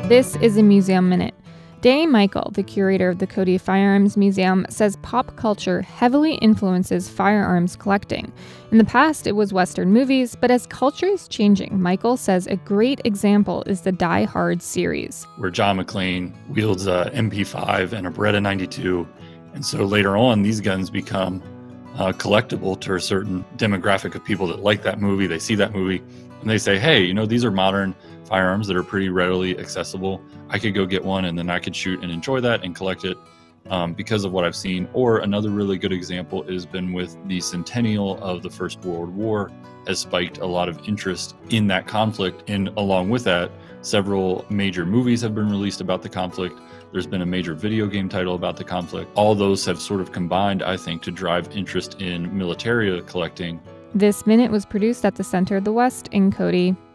This is a Museum Minute. Danny Michael, the curator of the Cody Firearms Museum, says pop culture heavily influences firearms collecting. In the past, it was Western movies, but as culture is changing, Michael says a great example is the Die Hard series, where John McClane wields a MP5 and a Beretta 92, and so later on, these guns become collectible to a certain demographic of people that like that movie. They see that movie, and they say, hey, these are modern firearms that are pretty readily accessible. I could go get one and then I could shoot and enjoy that and collect it because of what I've seen. Or another really good example has been with the centennial of the First World War has spiked a lot of interest in that conflict. And along with that, several major movies have been released about the conflict. There's been a major video game title about the conflict. All those have sort of combined, I think, to drive interest in militaria collecting. This minute was produced at the Center of the West in Cody.